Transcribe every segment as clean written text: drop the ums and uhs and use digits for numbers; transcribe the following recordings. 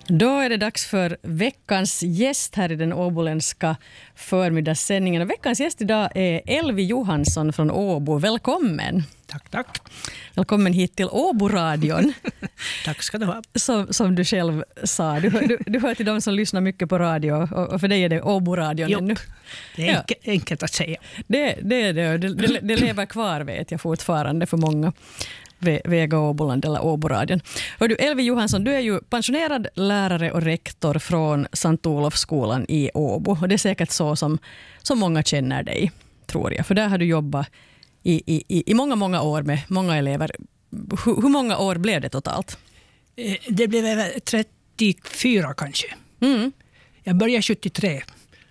Då är det dags för veckans gäst här i den åboländska förmiddagssändningen. Och veckans gäst idag är Elvi Johansson från Åbo. Välkommen. Tack. Välkommen hit till Åboradion. Tack ska du ha. Som du själv sa. Du hör till de som lyssnar mycket på radio och för dig är det Åboradion ännu. Det är enkelt att säga. Det lever kvar, vet jag fortfarande för många. Vega Åboland eller Åboradion. Och du, Elvi Johansson, du är ju pensionerad lärare och rektor från Sankt Olofsskolan i Åbo. Och det är säkert så som många känner dig, tror jag. För där har du jobbat i många år med många elever. Hur många år blev det totalt? Det blev 34 kanske. Mm. Jag började 73.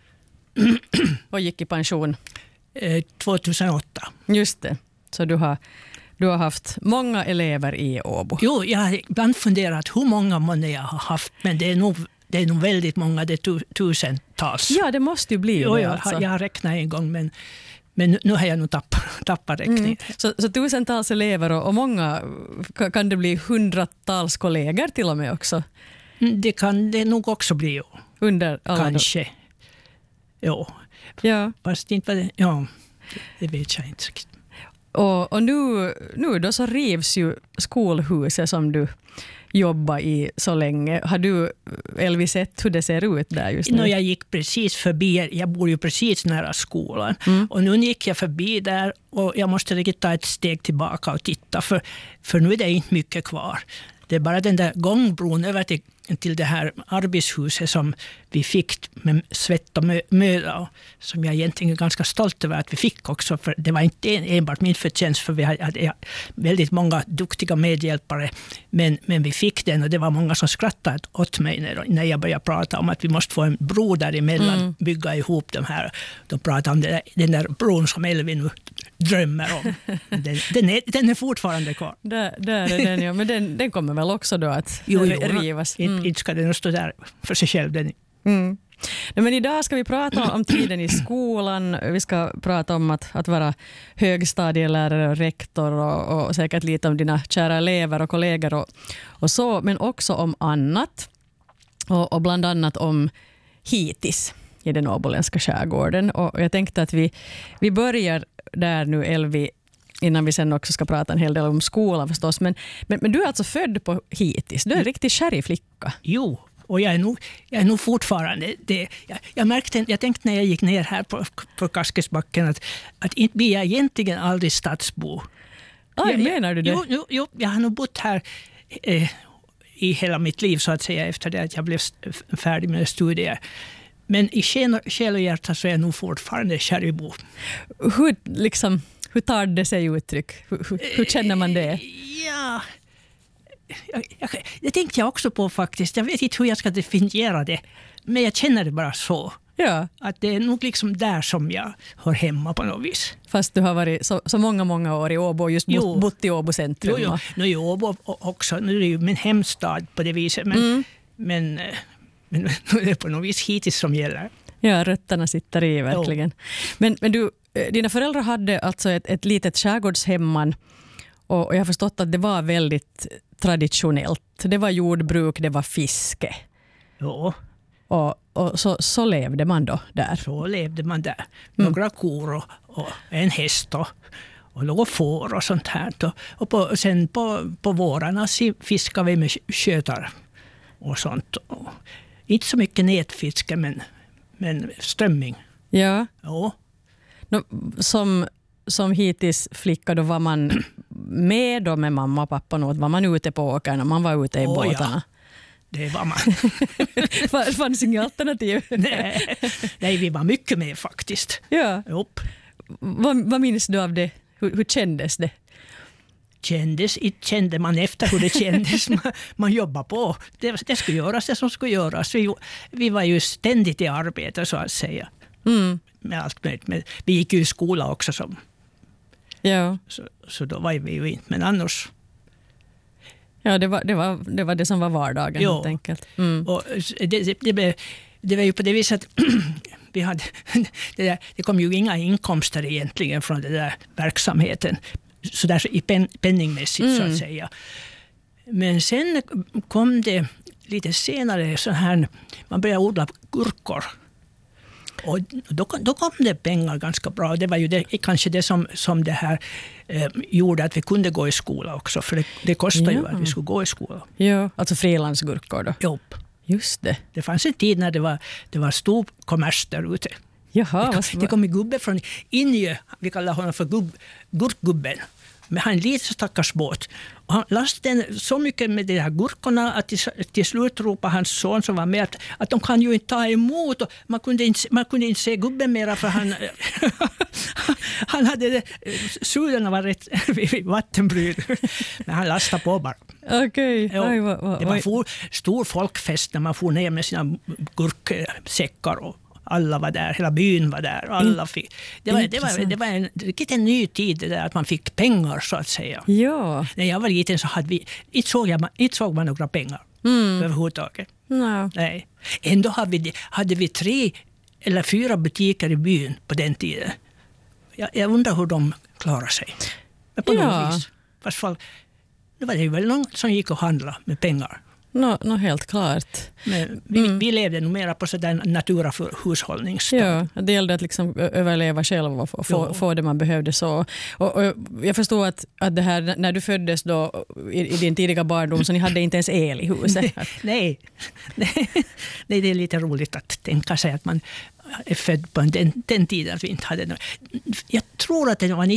Och gick i pension? 2008. Just det. Så du har haft många elever i Åbo. Jo, jag har ibland funderat hur många månader jag har haft, men det är nog väldigt många, det är tusentals. Ja, det måste ju bli jo, det. Jag har räknat en gång, men nu har jag nog tappat räkningen. Så tusentals elever och många, kan det bli hundratals kollegor till och med också? Det kan det nog också bli, jo. Under alla kanske. Jo. Ja. Fast inte vad det vet jag inte riktigt. Och nu då så rivs ju skolhuset som du jobbar i så länge. Har du, Elvi, sett hur det ser ut där just nu? Jag gick precis förbi, jag bor ju precis nära skolan. Och nu gick jag förbi där och jag måste riktigt ta ett steg tillbaka och titta. För nu är det inte mycket kvar. Det är bara den där gångbron över till det här arbetshuset som vi fick med svett och möda, som jag egentligen är ganska stolt över att vi fick också, för det var inte enbart min förtjänst, för vi hade väldigt många duktiga medhjälpare, men vi fick den och det var många som skrattade åt mig när jag började prata om att vi måste få en bro däremellan, bygga ihop de här. De pratade om den där bron som Elvi nu drömmer om. Den är fortfarande kvar. Där är den, ja. Men den kommer väl också då att rivas? Inte ska den stå där för sig själv. Den. Nej, men idag ska vi prata om tiden i skolan. Vi ska prata om att vara högstadielärare och rektor och säkert lite om dina kära elever och kollegor och så, men också om annat. Och bland annat om hitis i den åboländska skärgården. Och jag tänkte att vi börjar där nu, Elvi, innan vi sen också ska prata en hel del om skolan förstås. Men du är alltså född på hitis. Du är en riktig kärriflicka. Jo, och jag är nog fortfarande det. Jag tänkte när jag gick ner här på Kaskesbacken att inte blir jag egentligen aldrig stadsbo. Menar du det? Jo, jag har nog bott här i hela mitt liv så att säga, efter det att jag blev färdig med studier. Men i själ och hjärta så är jag nog fortfarande kärribo. Hur tar det sig uttryck? Hur känner man det? Ja, det tänkte jag också på faktiskt. Jag vet inte hur jag ska definiera det. Men jag känner det bara så. Ja. Att det är nog liksom där som jag hör hemma på något vis. Fast du har varit så många år i Åbo och just bott i Åbo centrum. Jo. Nu är Åbo också. Nu är det ju min hemstad på det viset. Men nu är det på något vis hittills som gäller. Ja, rötterna sitter i verkligen. Men du, dina föräldrar hade alltså ett litet skärgårdshemman och jag har förstått att det var väldigt traditionellt. Det var jordbruk, det var fiske. Ja. Och så levde man då där. Så levde man där. Några kor och en häst och några får och sånt här. Och sen på vårarna fiskade vi med skötar och sånt. Och inte så mycket nätfiske, men strömming. Ja. Ja. Som hittills flicka då var man med då med mamma och pappa något. Var man ute på åkern och man var ute i båtarna? Ja. Det var man. Fanns inga alternativ? Nej, vi var mycket med faktiskt. Ja. Vad minns du av det? Hur kändes det? Kände man efter hur det kändes. Man jobbar på. Det skulle göras det som skulle göras. Vi var ju ständigt i arbete så att säga. Med allt möjligt. Men vi gick ju i skola också. Ja. Så då var vi ju inte. Men annars... Ja, det var det som var vardagen helt enkelt. Och det var ju på det viset vi hade det kom ju inga inkomster egentligen från den där verksamheten. Så där i penningmässigt så att säga. Men sen kom det lite senare så här, man började odla gurkor. Och då kom det pengar ganska bra. Det var ju kanske det som det här gjorde att vi kunde gå i skola också. För det kostade ju att vi skulle gå i skola. Ja, alltså frilansgurkor då? Jo. Just det. Det fanns en tid när det var stor kommers där ute. Jaha, det kom en gubbe från Injö, vi kallar honom för gurkgubben. Men han lite stackars båt. Och han lastade så mycket med de här gurkorna att till slut ropade hans son som var med att de kan ju inte ta emot. Och man kunde inte se gubben mera för han hade sulorna var rätt vid vattenbryd. Men han lastade på bara. Okej. Det var stor folkfest när man får ner med sina gurksäckar och alla var där, hela byn var där. Alla fick. Det var en ny tid det där att man fick pengar så att säga. Ja. När jag var liten så hade vi inte såg man några pengar överhuvudtaget. No. Nej. Ändå hade vi 3 eller 4 butiker i byn på den tiden. Jag undrar hur de klarar sig. Men på något vis. Fast det var ju väl någon som gick och handlade med pengar. Helt klart. Men vi levde nog mera på sådär naturahushållningsstöd. Ja, det gällde att liksom överleva själv och få det man behövde så. Och jag förstår att det här, när du föddes då i din tidiga barndom så ni hade inte ens el i huset. Nej, det är lite roligt att tänka sig att man är född på den tiden att vi inte hade något. Jag tror att det var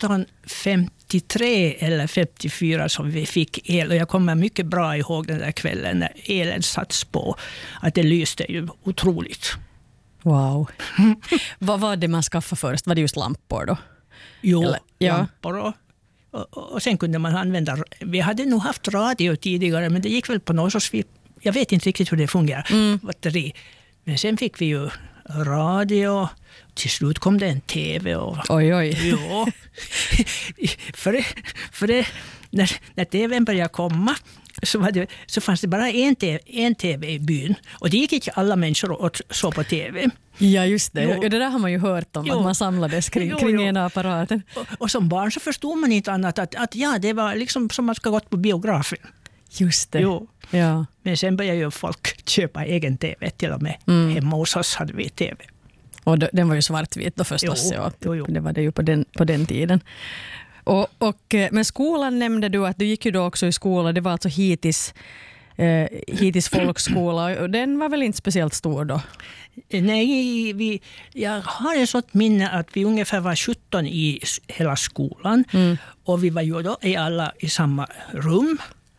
1953 eller 54 som vi fick el och jag kommer mycket bra ihåg den där kvällen när elen satts på att det lyste ju otroligt. Wow. Vad var det man skaffade först? Var det just lampor då? Jo, lampor och sen kunde man använda, vi hade nog haft radio tidigare men det gick väl på något sorts, jag vet inte riktigt hur det fungerar, batteri. Men sen fick vi ju radio. Till slut kom det en tv. Oj. Jo. för det, när tvn började komma så fanns det bara en tv i byn. Och det gick inte alla människor och så på tv. Ja, just det. Jo. Det där har man ju hört om, att man samlades kring ena apparaten. Och som barn så förstod man inte annat att det var liksom som man ska gått på biografen. Just det. Jo. Ja. Men sen började ju folk köpa egen tv till och med. Hemma hos oss hade vi tv. Och den var ju svartvit då förstås. Jo. Det var det ju på den tiden. Men skolan nämnde du att du gick ju då också i skola. Det var alltså Hitis folkskola. Och den var väl inte speciellt stor då? Nej, jag har ett sådant minne att vi ungefär var 17 i hela skolan. Och vi var ju då alla i samma rum.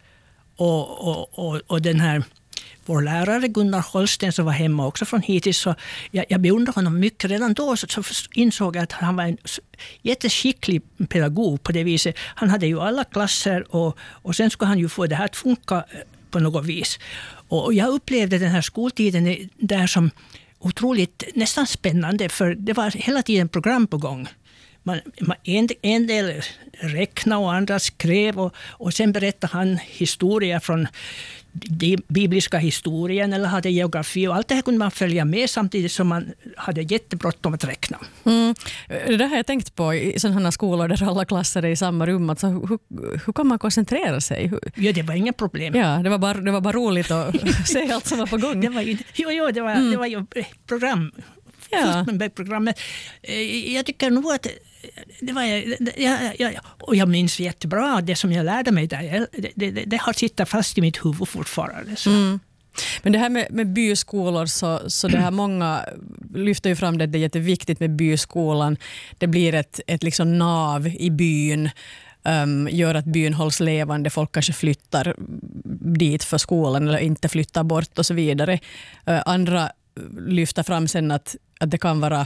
Och den här vår lärare Gunnar Holsten som var hemma också från Hitis, så jag beundrar honom mycket. Redan då så insåg jag att han var en jätteskicklig pedagog på det viset. Han hade ju alla klasser och sen skulle han ju få det här att funka på något vis. Och jag upplevde den här skoltiden där som otroligt nästan spännande, för det var hela tiden program på gång. En del räknade och andra skrev och sen berättade han historier från bibliska historien eller hade geografi och allt det här kunde man följa med samtidigt som man hade jättebråttom att räkna. Det där har jag tänkt på i sådana skolor där alla klasser är i samma rum. Alltså, hur kan man koncentrera sig? Ja, det var inga problem. Ja, det var bara roligt att se allt som var på gång. Det var ju program. Ja. Programmet. Jag tycker nog att det var, och jag minns jättebra det som jag lärde mig där. Det har sittat fast i mitt huvud fortfarande. Men det här med byskolor, så det här många lyfter ju fram det är jätteviktigt med byskolan. Det blir ett liksom nav i byn. Gör att byn hålls levande. Folk kanske flyttar dit för skolan eller inte flyttar bort och så vidare. Andra lyfter fram sen att det kan vara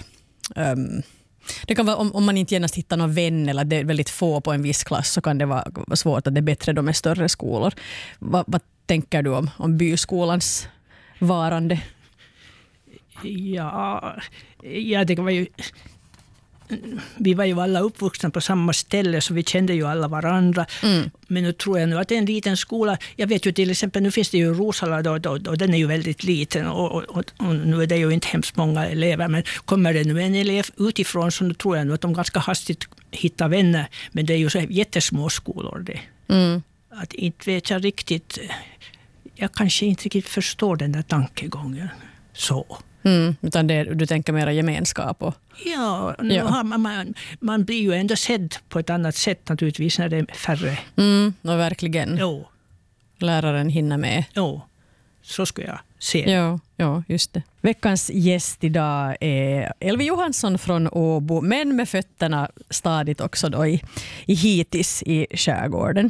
om man inte genast hittar någon vän eller det är väldigt få på en viss klass, så kan det vara svårt att det är bättre då med större skolor. Vad tänker du om byskolans varande? Ja, det var ju... Vi var ju alla uppvuxna på samma ställe så vi kände ju alla varandra. Men nu tror jag att det är en liten skola. Jag vet ju till exempel, nu finns det ju Rosala och den är ju väldigt liten och nu är det ju inte hemskt många elever. Men kommer det nu en elev utifrån så tror jag nu att de ganska hastigt hittar vänner. Men det är ju så jättesmå skolor det. Att inte vet jag riktigt. jag kanske inte riktigt förstår den där tankegången så. Utan du tänker mera gemenskap? Ja, man blir ju ändå sedd på ett annat sätt naturligtvis när det är färre. Och verkligen. Jo. Läraren hinner med. Jo, så skulle jag se. Ja, just det. Veckans gäst idag är Elvi Johansson från Åbo, men med fötterna stadigt också då i Hitis i skärgården.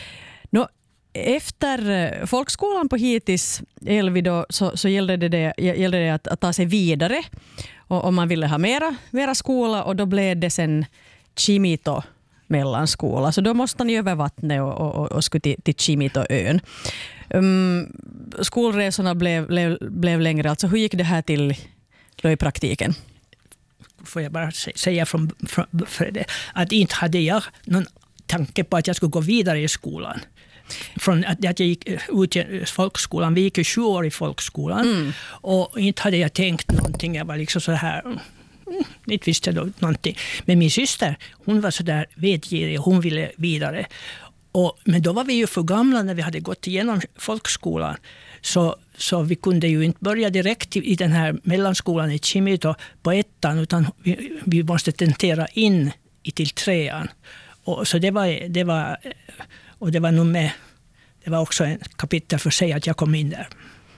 Efter folkskolan på Hitis, Elvi, då, så gällde det att ta sig vidare. Och om man ville ha mera skola, och då blev det sen Kimito mellanskola. Så då måste ni över vattnet och skulle till Kimitoön. Skolresorna blev längre. Alltså, hur gick det här till i praktiken? Får jag bara säga för det, att inte hade jag någon tanke på att jag skulle gå vidare i skolan. Från att jag gick ut i folkskolan, vi gick ju 7 år i folkskolan, och inte hade jag tänkt någonting. Jag var liksom så här, inte visste jag någonting. Men min syster, hon var så där vetgirig, hon ville vidare. Men då var vi ju för gamla när vi hade gått igenom folkskolan. Så vi kunde ju inte börja direkt i den här mellanskolan i Kimito på 1:an, utan vi måste tentera in till 3:an. Och så det var nog med. Det var också en kapitel för sig att jag kom in där.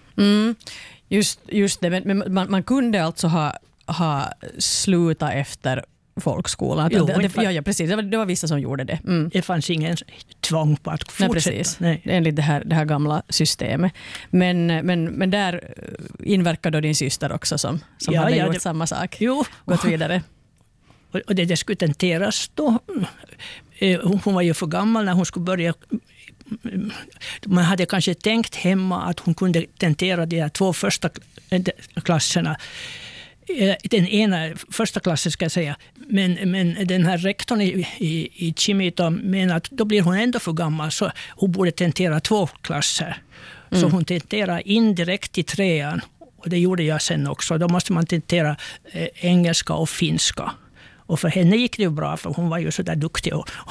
Just det, men man kunde alltså ha slutat efter folkskolan. Jo, precis. Det var vissa som gjorde det. Det fanns ingen tvång på att fortsätta. Nej, precis. Nej. Enligt det här gamla systemet. Men där inverkar då din syster också som hade gjort samma sak. Jo. Gått vidare. Och det skulle tenteras då. Hon var ju för gammal när hon skulle börja. Man hade kanske tänkt hemma att hon kunde tentera de 2 första klasserna. Den ena första klassen ska jag säga. Men den här rektorn i Kimito menar att då blir hon ändå för gammal, så hon borde tentera 2 klasser. Så hon tenterade in direkt i 3:an. Och det gjorde jag sen också. Då måste man tentera engelska och finska. Och för henne gick det ju bra, för hon var ju så där duktig.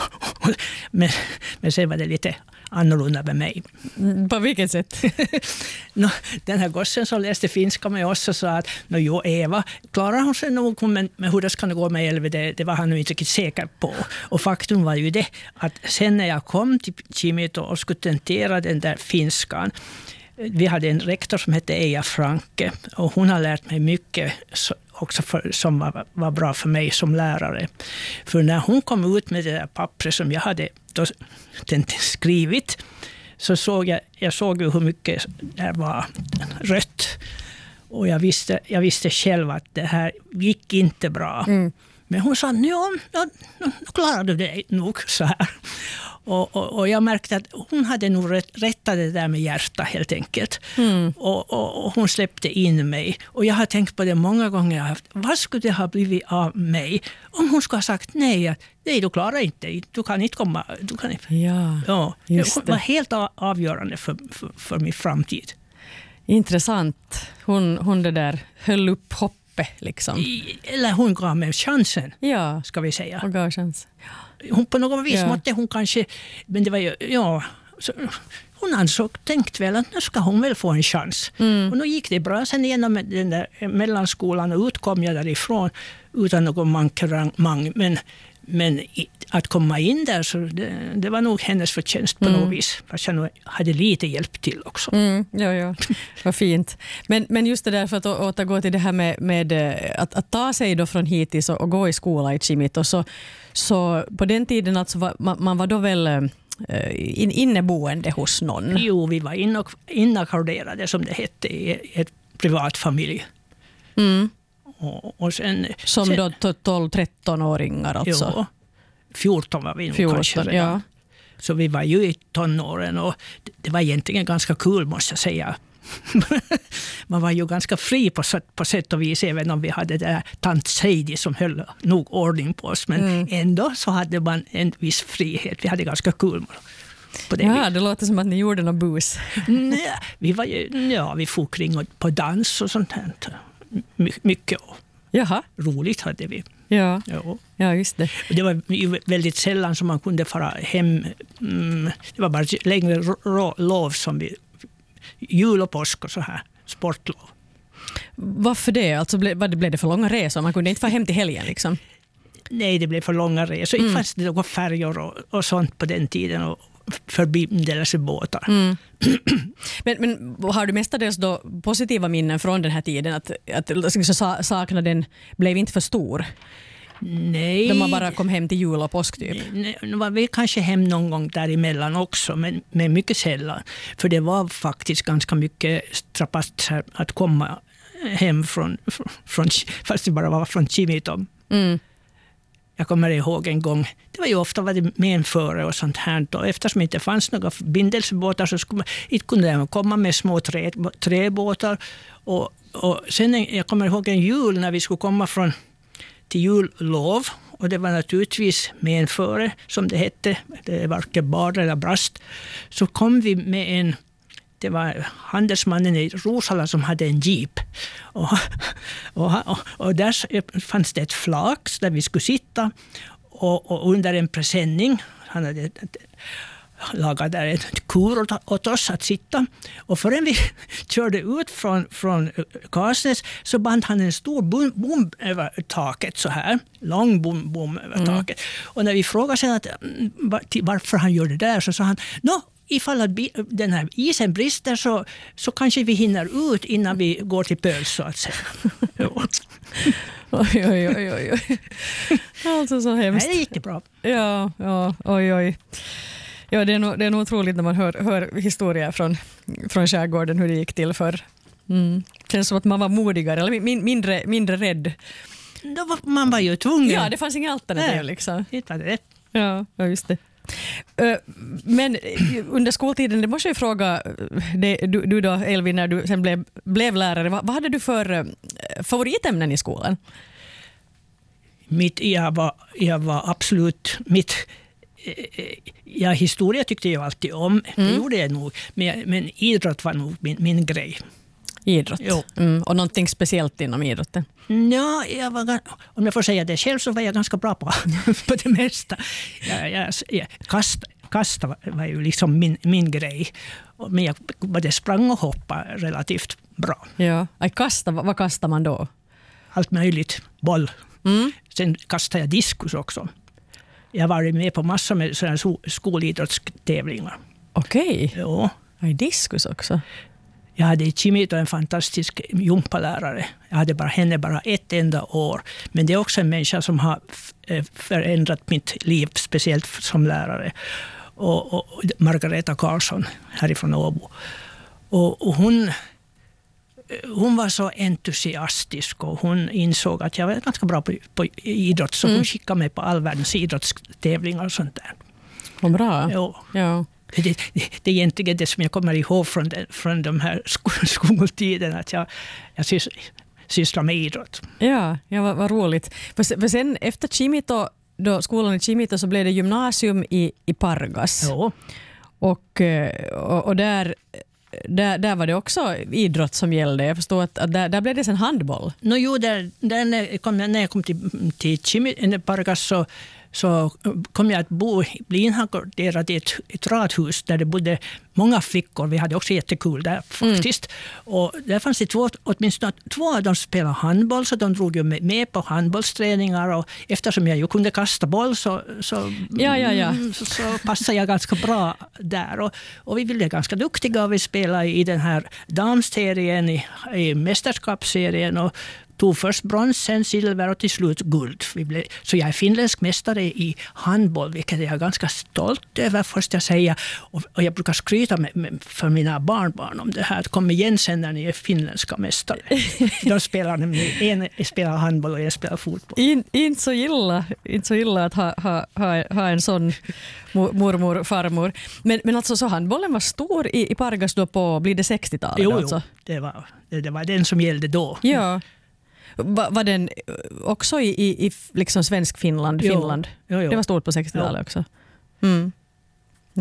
Men sen var det lite annorlunda med mig. På vilket sätt? Den här gossen som läste finska med oss och sa att Eva, klarar hon sig nog, men hur det ska gå med Elvi, det var han nu inte riktigt säker på. Och faktum var ju det att sen när jag kom till Kimito och skulle tentera den där finskan, vi hade en rektor som hette Eija Franke, och hon har lärt mig mycket också som var bra för mig som lärare. För när hon kom ut med det där pappret som jag hade då skrivit, så såg jag hur mycket det var rött. Och jag visste själv att det här gick inte bra. Men hon sa, nu klarar du det nog så här. Och jag märkte att hon hade nog rättat det där med hjärta helt enkelt. Och hon släppte in mig. Och jag har tänkt på det många gånger. Vad skulle det ha blivit av mig om hon skulle ha sagt nej, du klarar inte, du kan inte komma. Du kan inte. Ja, just det var helt avgörande för min framtid. Intressant. Hon det där höll upp hoppet liksom. Eller hon gav mig chansen, ska vi säga. Hon gav chans. Hon på något vis måtte hon kanske, men det var ju, hon tänkt väl att nu ska hon väl få en chans. Och nu gick det bra sen igenom den där mellanskolan, och utkom jag därifrån utan någon mankemang. Men att komma in där, så det var nog hennes förtjänst på något vis. Fast jag nog hade lite hjälp till också. Ja, vad fint. Men just det där, för att återgå till det här med att ta sig då från Hitis och gå i skola i Kimito. Så på den tiden alltså man var då väl inneboende hos någon? Jo, vi var inackorderade som det hette i ett privat familj. Och sen då 12-13-åringar alltså? Jo, 14 var vi nog kanske redan. Ja. Så vi var ju i tonåren, och det var egentligen ganska kul, måste jag säga. Man var ju ganska fri på sätt och vis, även om vi hade det där tant Seidi som höll nog ordning på oss. Men ändå så hade man en viss frihet. Vi hade ganska kul på det. Ja, det låter som att ni gjorde något bus. Vi får kring på dans och sånt här. Mycket. Jaha. Roligt hade vi. Ja, just det. Det var ju väldigt sällan som man kunde fara hem. Det var bara längre lov som vi jul och påsk och så här sportlov. Varför det? Alltså blev det för långa resor? Man kunde inte få hem till helgen liksom? Nej, det blev för långa resor. Inte fanns det några färjor och sånt på den tiden och förbindelsebåtar. Men har du mestadels då positiva minnen från den här tiden? Att saknaden blev inte för stor? Nej. Då man bara kom hem till jul och påsk typ? Nej, nu var vi kanske hem någon gång däremellan också, men mycket sällan. För det var faktiskt ganska mycket strapass att komma hem från fast det bara var från Kimitom. Jag kommer ihåg en gång, det var ju ofta med en före och sånt här. Och eftersom det inte fanns några förbindelsebåtar så kunde man komma med små träbåtar. Och sen jag kommer ihåg en jul när vi skulle komma till jullov. Och det var naturligtvis med en före, som det hette. Det var varken bar eller brast. Så kom vi med det var handelsmannen i Rosala som hade en jeep. Och där fanns det ett flak där vi skulle sitta. Och under en presenning, han hade lagat där ett kur åt oss att sitta. Och förrän vi körde ut från Karsnäs så band han en stor bom över taket så här. Lång bom över taket. Och när vi frågade sen varför han gör det där så sa han, ifall att den här isen brister så kanske vi hinner ut innan vi går till Pöls så att säga. Oj. Alltså så hemskt. Nej, det gick det bra. Ja, oj. Ja, det är nog otroligt när man hör historier från skärgården hur det gick till förr. Känns som att man var modigare eller mindre rädd. Man var ju tvungen. Ja, det fanns inga alternativ liksom. Det var det. Ja, just det. Men under skoltiden, det måste jag fråga du då Elvin, när du sen blev lärare, vad hade du för favoritämnen i skolan? Jag var absolut historia tyckte jag alltid om. Det gjorde jag nog, men idrott var nog min grej. Idrott? Och någonting speciellt inom idrotten? Ja, om jag får säga det själv så var jag ganska bra på det mesta. Kasta var ju liksom min grej. Men jag både sprang och hoppade relativt bra. Ja, vad kastar man då? Allt möjligt. Boll. Sen kastade jag diskus också. Jag var med på massor med sådana skolidrottstävlingar. Okej. Ja. Diskus också? Jag hade i Kimito en fantastisk jumpalärare. Jag hade henne bara ett enda år. Men det är också en människa som har förändrat mitt liv, speciellt som lärare. Och Margareta Karlsson härifrån Åbo. Och hon var så entusiastisk och hon insåg att jag var ganska bra på idrott. Så hon skickade mig på all världens idrottstävlingar och sånt där. Vad bra. Ja. Det är egentligen det som jag kommer ihåg från de här skoltiden, att jag sysslar med idrott. Ja, vad roligt. För sen efter Kimito, då skolan i Kimito, så blev det gymnasium i Pargas. Ja. Och där var det också idrott som gällde. Jag förstår att där blev det sen handboll. När jag kom till Kimito, Pargas så kom jag att bli inhankorterad i ett radhus där det bodde många flickor. Vi hade också jättekul där faktiskt. Och där fanns det åtminstone två av dem spelade handboll, så de drog ju med på handbollsträningar. Och eftersom jag ju kunde kasta boll så passade jag ganska bra där. Och vi blev ganska duktiga och vi spelade i den här damserien, i mästerskapsserien och tog först brons, sen silver och till slut guld. Så jag är finländsk mästare i handboll, vilket jag är ganska stolt över, först jag säga. Och jag brukar skryta för mina barnbarn om det här. Att kom igen sen när ni är finländska mästare. De spelar nämligen, en spelar handboll och en spelar fotboll. Inte så illa att ha en sån mormor, farmor. Men alltså så handbollen var stor i Pargas då blir det 60-talet? Jo, alltså. det var den som gällde då. Ja. Var den också i liksom svensk Finland? Jo. Det var stort på 60-talet också. Just det.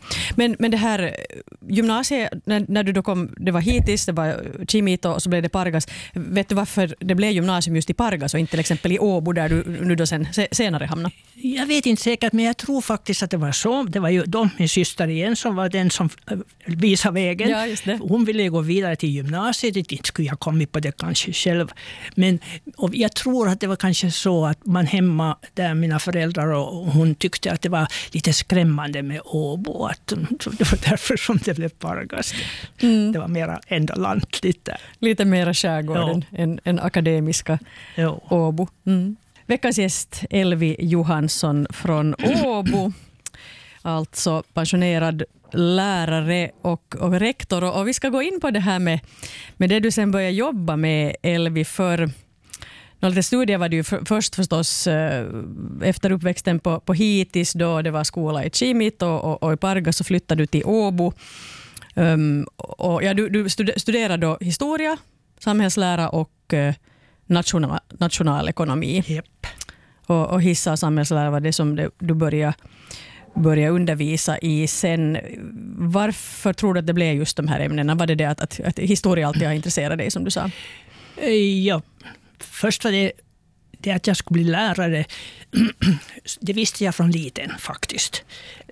Men det här gymnasiet, när du då kom, det var hittills, det var Kimito och så blev det Pargas. Vet du varför det blev gymnasium just i Pargas och inte till exempel i Åbo där du nu då senare hamnade? Jag vet inte säkert, men jag tror faktiskt att det var så. Det var ju min syster igen som var den som visade vägen. Ja, just det. Hon ville gå vidare till gymnasiet. Inte skulle jag kommit på det kanske själv. Men och jag tror att det var kanske så att man hemma där mina föräldrar och hon tyckte att det var lite skrämmande med Åbo. Att det var därför som det blev Pargas. Det var mera ända lantligt där. Lite mera skärgården än akademiska Åbo. Veckans gäst Elvi Johansson från Åbo, alltså pensionerad lärare och rektor. Och vi ska gå in på det här med det du sen började jobba med, Elvi. För lite studier var det ju först förstås efter uppväxten på Hitis, då det var skola i Kimito och i Pargas, så flyttade du till Åbo. Och du studerade då historia, samhällslära och nationalekonomi. Yep. Och hissa och samhällslära var det som du började undervisa i sen. Varför tror du att det blev just de här ämnena? Var det att historia alltid har intresserat dig, som du sa? Ja, först var det att jag skulle bli lärare. Det visste jag från liten faktiskt.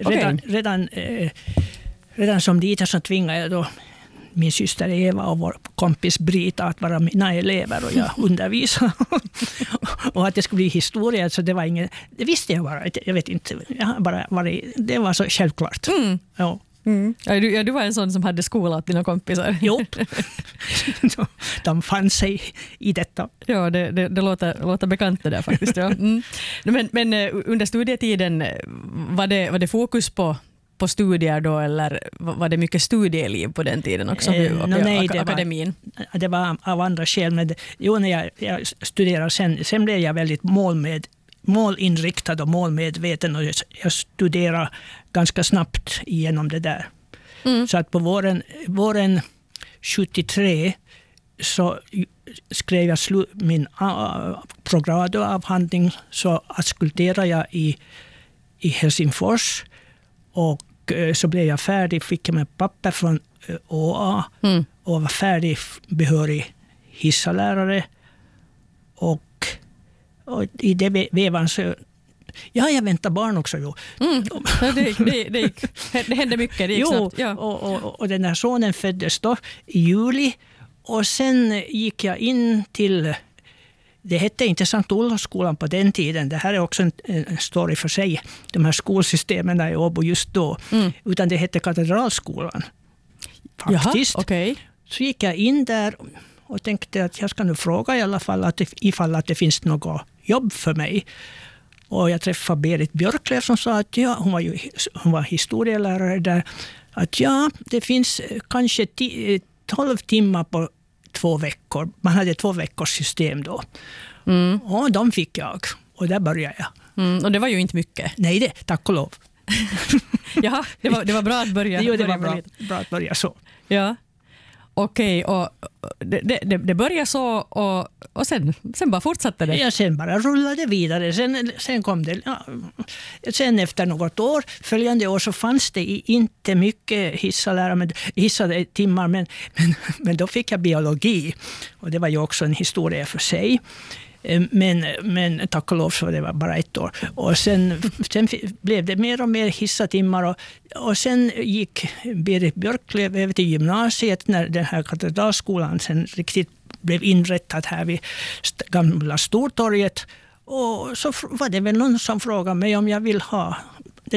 Redan som liten så tvingade jag då min syster Eva och vår kompis Brita att vara mina elever och jag undervisade. Och att det skulle bli historia, så det var ingen, det visste jag bara. Jag vet inte, det var så självklart. Ja. Ja, du var en sån som hade skola åt dina kompisar. Jo, de fann sig i detta. Ja, det låter bekant det där faktiskt. Ja. Men under studietiden var det fokus på studier då, eller var det mycket studieliv på den tiden också? Akademin? Det var av andra skäl. Men när jag studerade sen blev jag väldigt målinriktad och målmedveten, och jag studerade ganska snabbt igenom det där. Så att på våren 73 så skrev jag min programavhandling, så askulterade jag i Helsingfors, och så blev jag färdig, fick jag med papper från ÅA och var färdig behörig hissalärare, och i det vevan så jag väntar barn också. Jo. Det hände mycket, det gick snabbt. Ja. Och den här sonen föddes då i juli, och sen gick jag in till, det hette inte Sankt Olofsskolan på den tiden. Det här är också en story för sig, de här skolsystemen i Åbo just då. Utan det hette Katedralskolan. Faktiskt. Jaha, okay. Så gick jag in där och tänkte att jag ska nu fråga i alla fall ifall att det finns något jobb för mig. Och jag träffade Berit Björklöv som sa att hon var historielärare där. Att det finns kanske 12 timmar på 2 veckor. Man hade 2 veckors system då. Och de fick jag. Och där började jag. Och det var ju inte mycket. Nej, tack och lov. Ja, det var bra att börja. Jo, det var bra att börja så. Ja. Okej, och det började så, och sen bara fortsatte det. Ja, sen bara rullade vidare. Sen kom det. Ja, sen efter något år, följande år, så fanns det inte mycket hissade timmar, men då fick jag biologi. Och det var ju också en historia för sig. Men tack och lov så det var bara 1 år. Och sen blev det mer och mer hissatimmar, och sen gick Berit Björklöv över till gymnasiet när den här katedralskolan sen riktigt blev inrättad här vid gamla Stortorget. Och så var det väl någon som frågade mig om jag vill ha det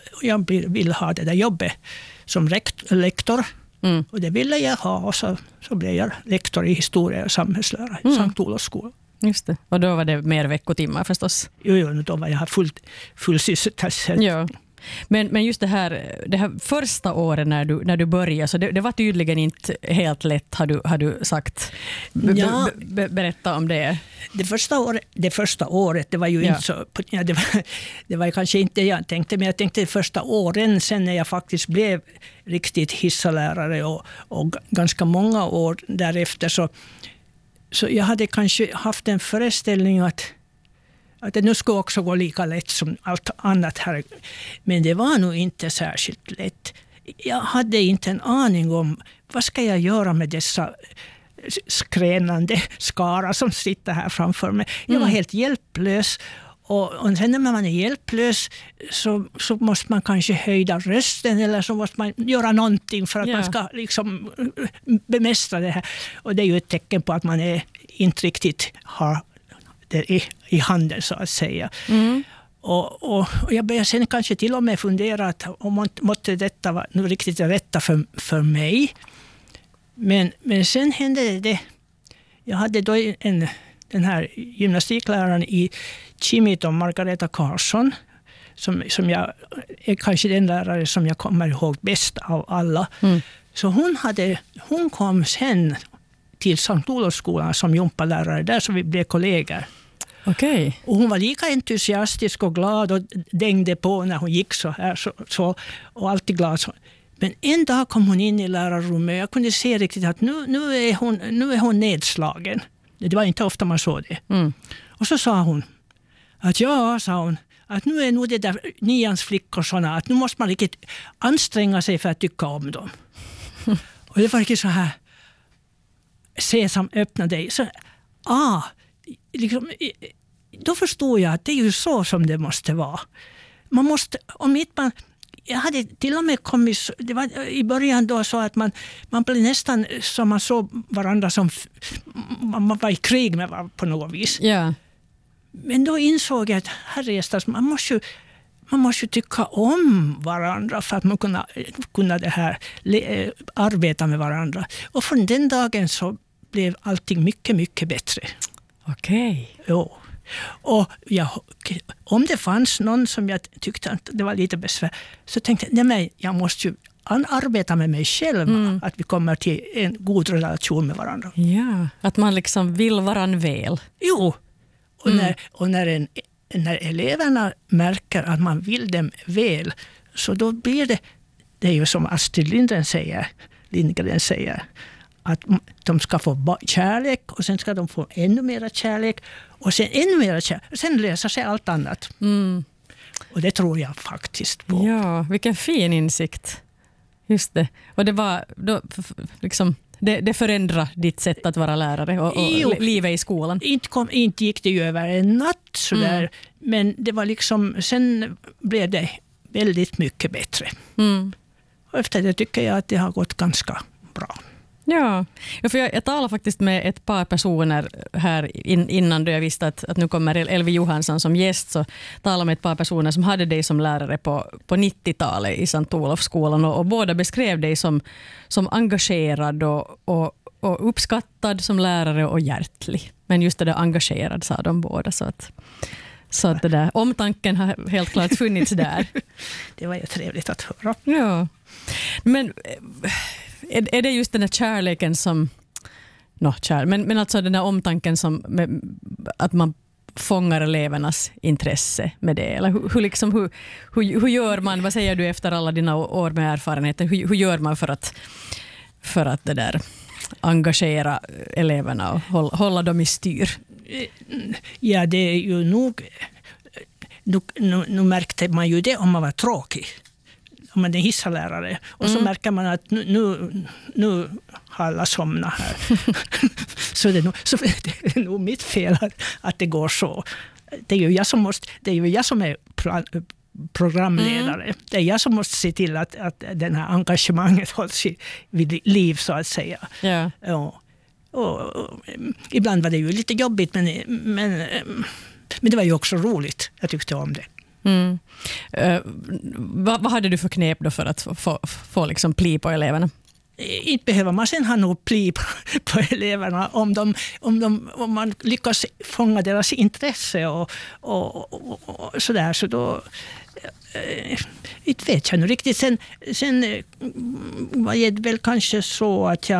där jobbet som lektor. Och det ville jag ha, och så blev jag lektor i historia och samhällslära i Sankt Olofsskolan. Just det. Och då var det mer veckotimmar förstås. Jo, då var jag full sysselsättning. Ja. Men just det här första året när du började, så det var tydligen inte helt lätt, har du sagt. Berätta om det. Det första året, det var ju inte så. Det var kanske inte det jag tänkte, men jag tänkte första åren sen när jag faktiskt blev riktigt hissalärare och ganska många år därefter, så jag hade kanske haft en föreställning att det nu ska också gå lika lätt som allt annat här. Men det var nog inte särskilt lätt. Jag hade inte en aning om vad ska jag göra med dessa skränande skara som sitter här framför mig. Jag var helt hjälplös. Och sen när man är hjälplös så måste man kanske höja rösten eller så måste man göra någonting för att man ska liksom bemästra det här. Och det är ju ett tecken på att man inte riktigt har det i handen så att säga. Och jag började sen kanske till och med fundera att om måtte detta vara nu riktigt rätta för mig. Men sen hände det. Jag hade då den här gymnastikläraren i Kimito, Margareta Karlsson, som jag är kanske den lärare som jag kommer ihåg bäst av alla. Så hon kom sen till Sankt Olofsskolan som gympalärare där, så vi blev kollegor. Okay. Och hon var lika entusiastisk och glad och dängde på när hon gick så här så och alltid glad så. Men en dag kom hon in i lärarrummet och jag kunde se riktigt att nu är hon nedslagen. Det var inte ofta man såg det. Och så sa hon att nu är nog det där 9:ans flickor såna att nu måste man riktigt anstränga sig för att tycka om dem. Och det var riktigt så här sesam öppna dig. Så, liksom, då förstod jag att det är ju så som det måste vara. Man måste, jag hade till och med kommit, det var i början då så att man blev nästan som man såg varandra som man var i krig med varandra på något vis. Yeah. Men då insåg jag att herrejästas, man måste tycka om varandra för att man kunna det här, arbeta med varandra. Och från den dagen så blev allting mycket, mycket bättre. Okej. Jo. Och om det fanns någon som jag tyckte att det var lite besvär så tänkte jag, jag måste ju arbeta med mig själv att vi kommer till en god relation med varandra. Ja, att man liksom vill varann väl. Jo, och när eleverna märker att man vill dem väl så då blir det är ju som Astrid Lindgren säger att de ska få kärlek och sen ska de få ännu mer kärlek och sen ännu mer kärlek och sen löser sig allt annat. Och det tror jag faktiskt på. Ja, vilken fin insikt. Just det. Och det var då liksom det förändrar ditt sätt att vara lärare och livet i skolan. Inte gick det ju över en natt sådär, men det var liksom sen blev det väldigt mycket bättre. Och efter det tycker jag att det har gått ganska bra. Ja, för jag talade faktiskt med ett par personer här innan då jag visste att nu kommer Elvi Johansson som gäst, så talade med ett par personer som hade dig som lärare på 90-talet i Sankt Olofsskolan och båda beskrev dig som engagerad och uppskattad som lärare och hjärtlig. Men just det där engagerad sa de båda, så att det där omtanken har helt klart funnits där. Det var ju trevligt att höra. Ja, men är det just den här kärleken som men alltså den här omtanken som att man fångar elevernas intresse med det, eller hur gör man, vad säger du efter alla dina år med erfarenheten, hur gör man för att det där engagera eleverna och hålla dem i styr? Ja, det är ju nog nu märkte man ju det om man var tråkig. Om man är hissalärare. Och så märker man att nu har alla somnat här. så det är nog mitt fel att det går så. Det är ju jag som är programledare. Det är jag som måste se till att den här engagemanget hålls vid liv så att säga. Ja. Ja. Och ibland var det ju lite jobbigt men det var ju också roligt. Jag tyckte om det. Vad hade du för knep då för att få liksom pli på eleverna? Inte behöver man sen ha något pli på eleverna om man lyckas fånga deras intresse och sådär, så då inte vet jag nu riktigt. Sen var det väl kanske så att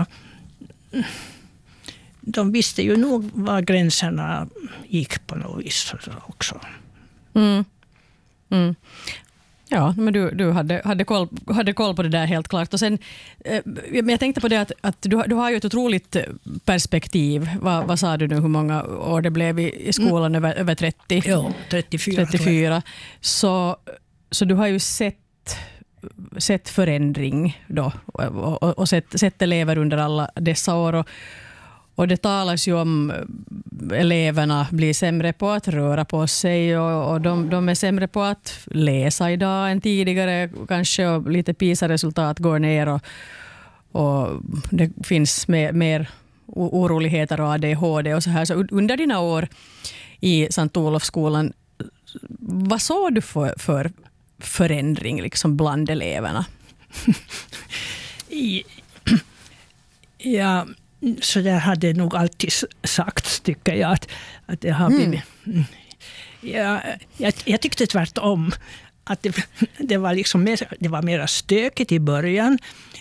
de visste ju nog var gränserna gick på något vis också. Ja, men du hade koll på det där helt klart. Och sen, men jag tänkte på det att du har ju ett otroligt perspektiv. Vad sa du nu, hur många år det blev i skolan? Över 30? Ja, 34. Så du har ju sett förändring då och sett elever under alla dessa år. Och det talas ju om eleverna blir sämre på att röra på sig och de är sämre på att läsa idag än tidigare kanske, och lite PISA-resultat går ner och det finns mer oroligheter och ADHD och så här. Så under dina år i Sankt Olofsskolan, vad såg du för förändring liksom bland eleverna? Ja, så där hade nog alltid sagts, tycker jag, att det har blivit. Jag tyckte tvärtom att det var liksom det var mer stökigt i början.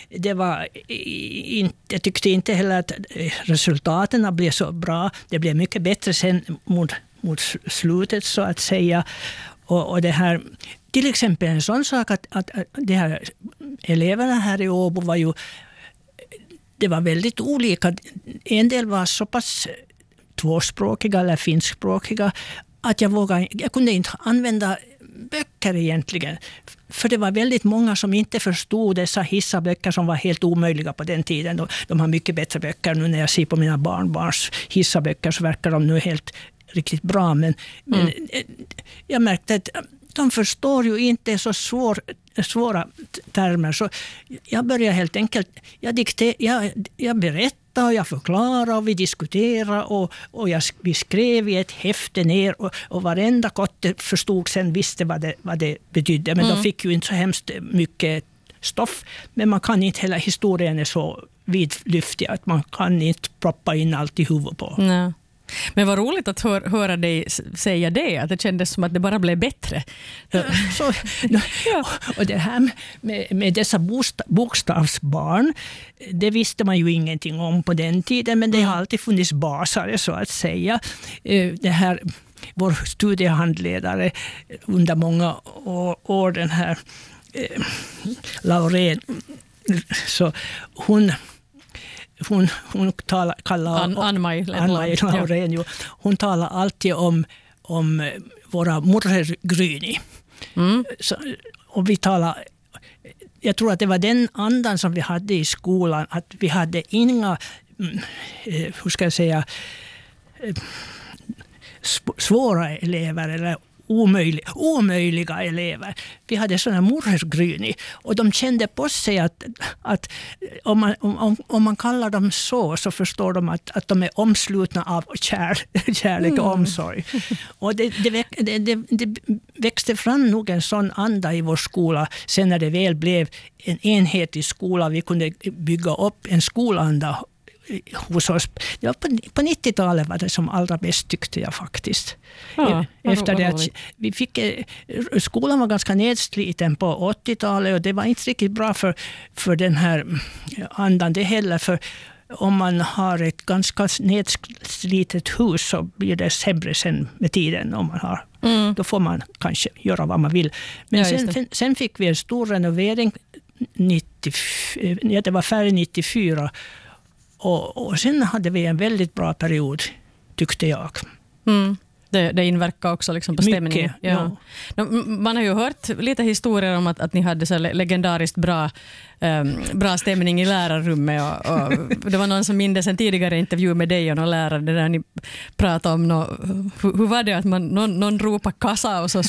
Jag tyckte inte heller att resultaten blev så bra. Det blev mycket bättre sen mot slutet, så att säga. Och det här, till exempel en sån sak att de här eleverna här i Åbo det var väldigt olika. En del var så pass tvåspråkiga eller finskspråkiga att jag kunde inte använda böcker egentligen. För det var väldigt många som inte förstod dessa hissaböcker som var helt omöjliga på den tiden. De har mycket bättre böcker nu. När jag ser på mina barnbarns hissaböcker så verkar de nu helt riktigt bra. Men jag märkte att de förstår ju inte så svåra termer. Så jag började helt enkelt, jag berättade och jag förklarade och vi diskuterade och vi skrev i ett häfte ner och varenda kotte förstod sen, visste vad det betydde. Men de fick ju inte så hemskt mycket stoff. Men man kan inte heller, historien är så vidlyftig att man kan inte proppa in allt i huvudet på. Nej. Men vad roligt att höra dig säga det, att det kändes som att det bara blev bättre. Ja. Och det här med dessa bokstavsbarn, det visste man ju ingenting om på den tiden, men det har alltid funnits basare, så att säga. Det här, vår studiehandledare under många år, den här Laurén, så hon kallar Ann-Maj Laurén, hon talar alltid om våra morgryni. Och vi talar, jag tror att det var den andan som vi hade i skolan, att vi hade inga svåra elever eller omöjliga elever. Vi hade sådana morgryni och de kände på sig att om man kallar dem så förstår de att de är omslutna av kärlek och omsorg. Och det växte fram nog en sån anda i vår skola sen när det väl blev en enhetlig skola. Vi kunde bygga upp en skolanda hos oss. Ja, på 90-talet var det som allra bäst, tyckte jag faktiskt. Ja, efter det att vi skolan var ganska nedsliten på 80-talet och det var inte riktigt bra för den här andan det heller, för om man har ett ganska nedslitet hus så blir det sämre sen med tiden om man har. Då får man kanske göra vad man vill. Men sen fick vi en stor renovering det var färdig 94. Och sen hade vi en väldigt bra period, tyckte jag. Det inverkar också liksom på stämningen. Ja. Man har ju hört lite historier om att ni hade så legendariskt bra stämning i lärarrummet. Och det var någon som mindes en tidigare intervju med dig och någon lärare där ni pratade om hur var det att någon ropade kassa och så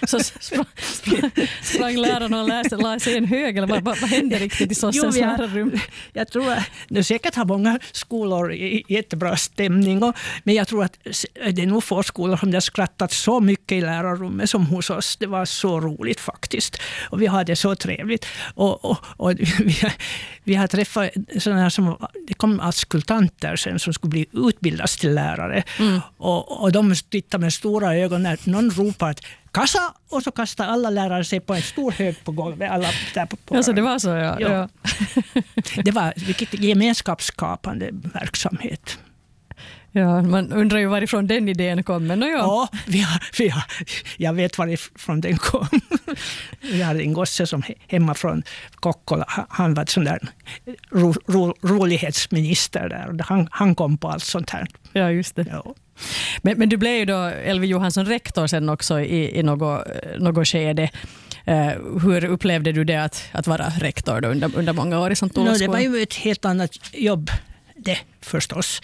sprang läraren och la sig en hög, eller vad hände riktigt i sossens lärarrum? Jag tror att det säkert har många skolor jättebra stämning, men jag tror att det är nog få skolor som har skrattat så mycket i lärarrummet som hos oss. Det var så roligt faktiskt. Och vi hade så trevligt. Och vi har träffat sådana här som, det kom askultanter sen som skulle bli utbildas till lärare. Och de tittar med stora ögon när någon ropar att kassa, och så kastar alla lärare sig på en stor hög på golvet. Alla där på alltså det var så, ja. Det var vilket gemenskapsskapande verksamhet. Ja, man undrar ju varifrån den idén kom. Men ja, jag vet varifrån den kom. Vi hade en gosse som hemma från Kokkola. Han var sån där rolighetsminister där. Och han kom på allt sånt här. Ja, just det. Ja. Men du blev ju då, Elvi Johansson, rektor sen också i något skede. Hur upplevde du det att vara rektor då under många år i Sankt Olofs skola? Det var ju ett helt annat jobb det förstås.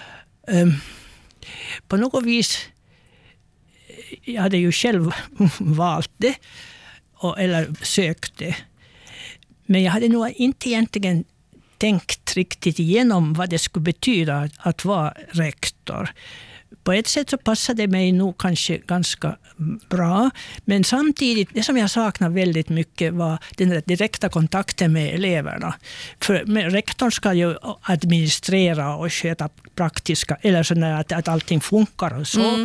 På något vis, jag hade ju själv valt det eller sökt det. Men jag hade nog inte egentligen tänkt riktigt igenom vad det skulle betyda att vara rektor. På ett sätt så passade det mig nog kanske ganska bra. Men samtidigt, det som jag saknar väldigt mycket var den direkta kontakten med eleverna. För rektorn ska ju administrera och sköta praktiska, eller så att allting funkar och så.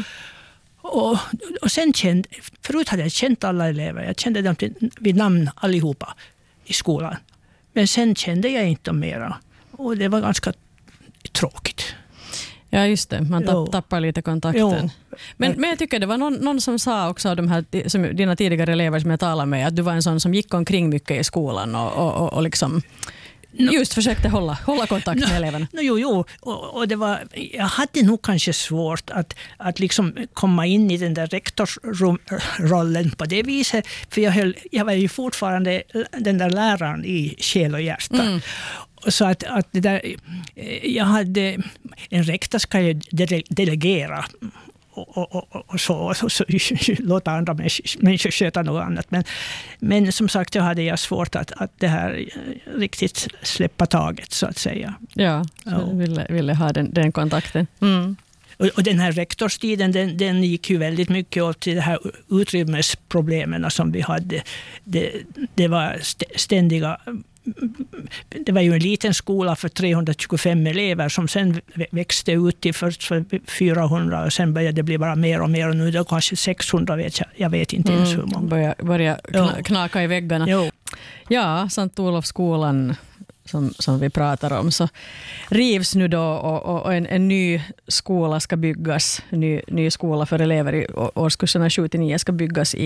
Och sen förut hade jag känt alla elever. Jag kände dem vid namn allihopa i skolan. Men sen kände jag inte mera. Och det var ganska tråkigt. Ja, just det. Man tappar lite kontakten. Men jag tycker det var någon som sa också av de här, som dina tidigare elever som jag talade med, att du var en sån som gick omkring mycket i skolan och liksom just försökte hålla kontakt med eleverna. Och det var, jag hade nog kanske svårt att liksom komma in i den där rektorsrollen på det viset. För jag var ju fortfarande den där läraren i själ och hjärta. Så att det där, jag hade en rektor ska ju delegera och så låta andra människor sköta något annat. Men som sagt, jag hade svårt att det här riktigt släppa taget så att säga. Ja, så ville ha den kontakten. Och den här rektorstiden, den gick ju väldigt mycket åt till det här utrymmesproblemen som vi hade. Det var ständiga. Det var ju en liten skola för 325 elever som sen växte ut till först 400 och sen började det bli bara mer och mer och nu är det kanske 600, jag vet inte ens hur många. Börja knaka i väggarna. Jo. Ja, Sankt Olofsskolan som vi pratar om så rivs nu då och en ny skola ska byggas, ny skola för elever i årskurserna 7-9 ska byggas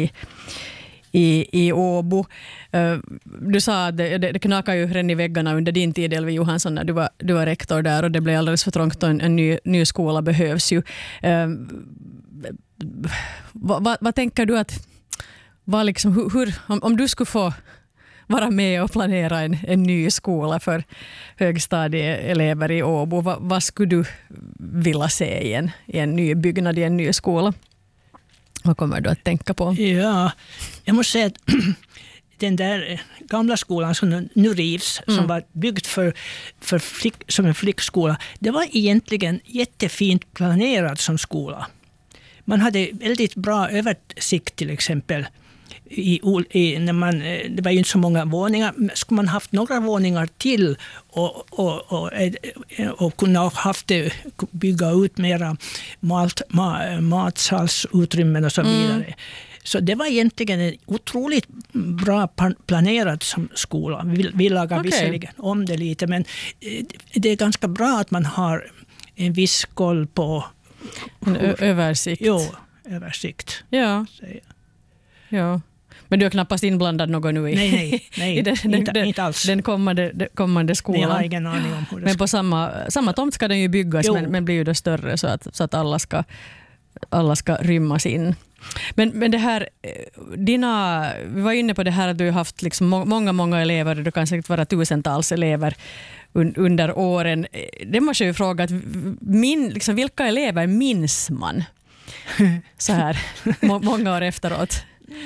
i Åbo. Du sa att det knakar ju redan i väggarna under din tid, Elvi Johansson, när du var rektor där och det blev alldeles för trångt och en ny skola behövs ju. Vad tänker du att liksom, hur, om du skulle få vara med och planera en ny skola för högstadieelever i Åbo, vad skulle du vilja se i en ny byggnad i en ny skola? Vad kommer du att tänka på? Ja, jag måste säga att den där gamla skolan som nu rivs, som var byggd som en flickskola, det var egentligen jättefint planerad som skola. Man hade väldigt bra översikt till exempel. Det var ju inte så många våningar. Skulle man haft några våningar till och kunna bygga ut mera matsalsutrymmen och så vidare. Så det var egentligen en otroligt bra planerad som skola. Vi lagar visserligen om det lite, men det är ganska bra att man har en viss koll på översikt. Jo, översikt. Ja. Ja. Men du är knappast inblandad någon nu nej, inte alls. Den kommande skolan. Jag har ingen aning om hur det men på samma tomt ska den ju byggas, men blir ju då större så att alla ska rymmas in. Men det här, vi var inne på det här att du har haft liksom många elever, det kan säkert vara tusentals elever under åren. Det måste jag ju fråga, att liksom, vilka elever minns man så här många år efteråt?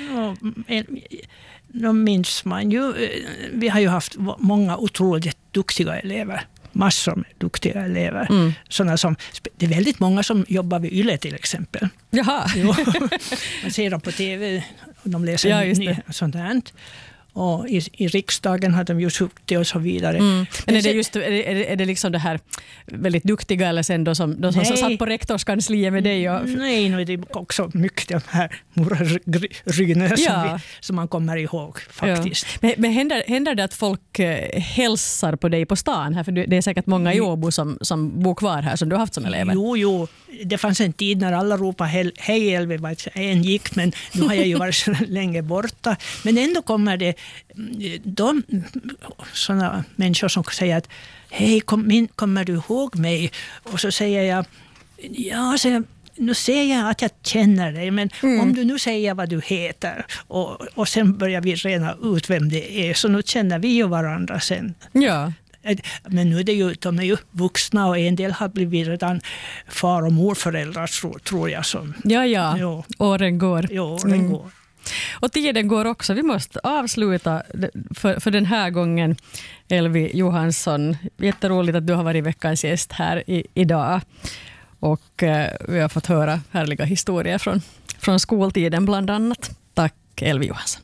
Då minns man ju. Vi har ju haft många otroligt duktiga elever. Massor med duktiga elever. Såna som, det är väldigt många som jobbar vid YLE till exempel. Jaha. Man ser dem på tv och de läser sånt här. och i riksdagen har de ju suttit och så vidare. Men är det liksom det här väldigt duktiga eller sen då som satt på rektorskansliet med dig? Nej, nu är det också mycket de här morrrynen som man kommer ihåg faktiskt. Ja. Men händer det att folk hälsar på dig på stan här? För det är säkert många i Åbo som bor kvar här som du har haft som elever. Jo. Det fanns en tid när alla ropade hej Elvi, en gick, men nu har jag ju varit så länge borta. Men ändå kommer det sådana människor som säger att hej, kommer du ihåg mig? Och så säger jag, nu säger jag att jag känner dig, men om du nu säger vad du heter och sen börjar vi reda ut vem det är, så nu känner vi ju varandra sen. Ja. Men nu är de är ju vuxna och en del har blivit redan far- och morföräldrar tror jag. Ja. Åren går. Ja, åren går. Och tiden går också. Vi måste avsluta för den här gången. Elvi Johansson, jätteroligt att du har varit veckans gäst här idag. Och vi har fått höra härliga historier från skoltiden bland annat. Tack Elvi Johansson.